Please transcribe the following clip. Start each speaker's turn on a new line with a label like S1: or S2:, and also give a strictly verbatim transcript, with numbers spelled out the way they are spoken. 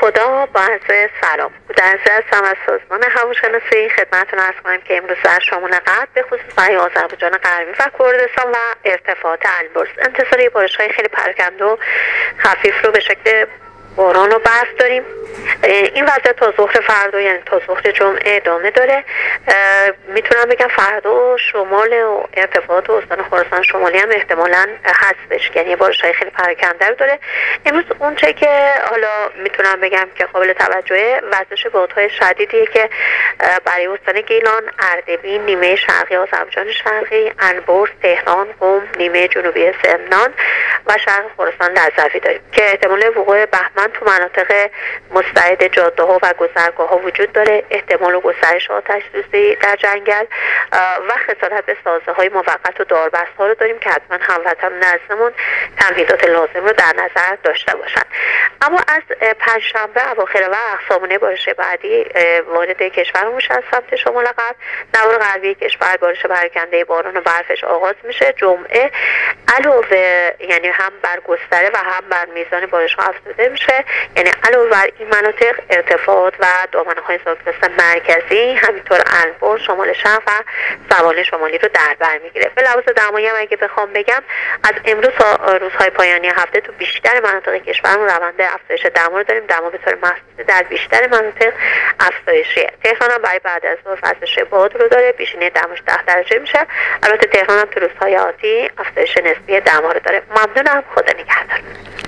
S1: خدا با عرض سلام. در هستم از سازمان هواشناسی خدمتتون عرض کنم که امروز در شمال غرب به خصوص برای آذربایجان غربی و کردستان و ارتفاعات البرز انتظاری بارش‌های خیلی پراکنده و خفیف رو به شکل باران و برف داریم. این وضعیت تا ظهر فردا یعنی تا ظهر جمعه ادامه داره. میتونم بگم فردا شمال و ارتفاعات استان خراسان شمالی هم احتمالاً هستش، یعنی بارش‌های خیلی پراکنده رو داره. امروز اون چه که حالا میتونم بگم که قابل توجهه وزش بادهای شدیدیه که برای استان گیلان، اردبیل، نیمه شرقی آذربایجان شرقی، البرز، تهران، قم، نیمه جنوبی سمنان و شرق خراسان لرزوی داریم که احتمال وقوع بهمن تو مناطق مستعد جاده ها و گذرگاه ها وجود داره. احتمال گسترش آتش سوزی در جنگل و خسارت به سازه های موقت و داربست ها رو داریم که حتما هموطن نزدمون تمهیدات لازم رو در نظر داشته باشن. اما از پنجشنبه اواخر وقت سامانه بارش بعدی وارد کشورمون از سمت شمال غرب، نوار غربی کشور بارش پراکنده باران و برفش آغاز میشه. جمعه علاوه یعنی هم بر گستره و هم بر میزان بارش ها افزوده میشه، یعنی علاوه بر این مناطق ارتفاعات و دامنه‌های زاگرس مرکزی همینطور البرز، شمال شرق و سواحل شمالی رو در بر میگیره. به لحاظ دمایی هم اگه بخوام بگم از امروز تا روزهای پایانی هفته تو بیشتر مناطق کشورمون روند افزایش دما رو داریم. دما به طور مخصوص در بیشتر مناطق افزایشیه. تهران هم برای بعد از ظهر افزایش باد رو داره، بیشینه دماش ده درجه میشه. البته تهران هم تو روزهای آتی افزایش نسبی دما رو داره. ممنونم، خدا نگهدار.